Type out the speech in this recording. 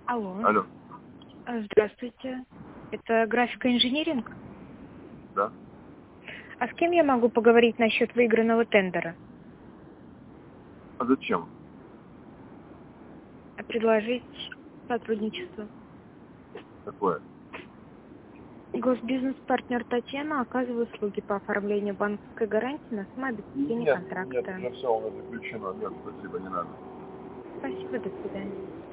Алло. Алло. Здравствуйте. Это графика-инжиниринг? Да. А с кем я могу поговорить насчет выигранного тендера? А зачем? Предложить сотрудничество. Какое? Госбизнес-партнер Татьяна оказывает услуги по оформлению банковской гарантии на самообеспечение контракта. Нет, уже все, у нас заключено. Нет, спасибо, не надо. Спасибо, до свидания.